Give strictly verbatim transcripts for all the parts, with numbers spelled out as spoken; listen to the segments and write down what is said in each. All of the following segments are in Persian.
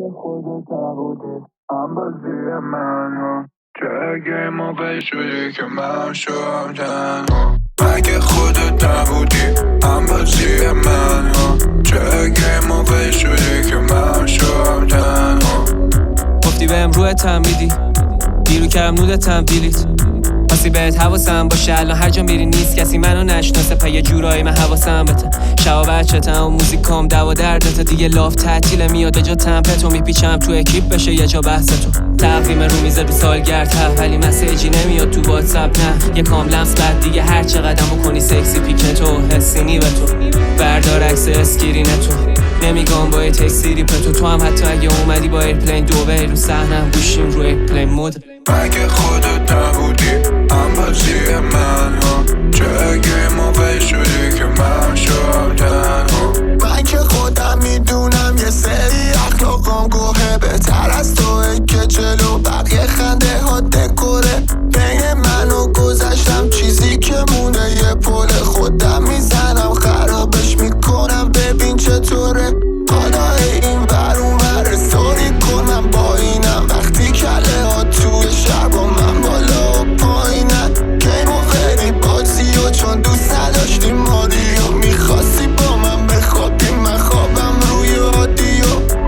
خودت نبودی هم بازی من ها، چه اگه موقع شدی که من شدم تنها. مگه خودت نبودی هم بازی من ها، چه اگه موقع شدی که من شدم تنها. گفتی بهم روحتم میدی، دیرو کردم نودتم دیلیت، پاسی بهت حواسم باشه الان هر جا میری نیست کسی منو نشناسه، پا یه جورایی من حواسم بته. شبا بچتم و موزیکام دوا دردته دیگه، لاف تعطیله میاد به جا تمپتو میپیچم تو اکیپ بشه یه جا بحث تو. تقویم رو میزه رو سالگرد ولی مسیجی نمیاد تو واتساپ، نه یه کام لمس بعد دیگه هر چه قدم بکنی سکسی پیکتو حسینی به تو. بردار عکس اسکرینتو نمیگم با یه تکسیری پتو، تو هم حتی اگه اومدی با ایرپلین دو بری رو صحنم گوشیم رو ایرپلین مود. مگه خودت نبودی هم بازی من ها، چه اگه موقع شدی که من شدم تنها. من که خودم میدونم یه سری اخلاقام گوهه، بهتر از توه که جلو بقیه خنده ها دکوره. بین من و گذشتم چیزی که مونه یه پل، خودم میزنم خرابش میکنم ببین چطوره. خدای این بر اون بر استوری کنم با اینم، وقتی کله ها توی شب و من بالا و پایینم. که موقعی بازی و چون دوست نداشتی مادی و میخواستی با من بخوابی، من خوابم روی عادی و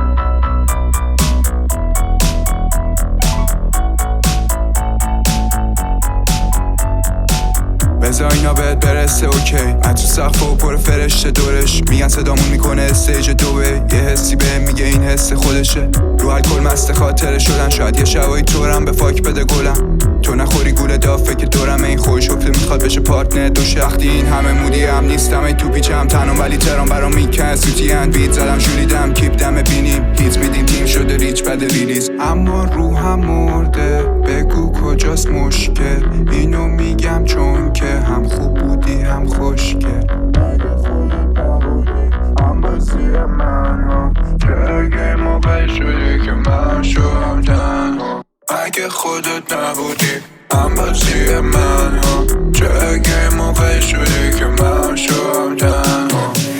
بذار اینا بهت برسه اوکی. من تو سقف و پر فرشته دورش میگن صدامون میکنه استیج دوه، یه حسی به میگه این حس خودشه. رو الکل مست خاطره شدن، شاید یه شبایی طورم به فاک بده گلم. تو نخوری گول دافه که دورم این خوش شفته میخواد بشه پارتنر دو شختی. این همه مودی هم نیستم ای تو پیچم تنم ولی ترام برام میکن سوتی هند بیت زدم شوریدم کیپ دم بینیم هیت میدین تیم شده ریچ بده ریلیز. اما روحم مرده بگو کجاست مشکل، اینو میگم چون که هم خوب بودی هم خوشگل. مگه خودت نبودی هم بازی من ها، چه اگه موقع شدی که من شدم تنها. مگه خودت نبودی هم بازی من ها، چه اگه موقع شدی که من شدم تنها.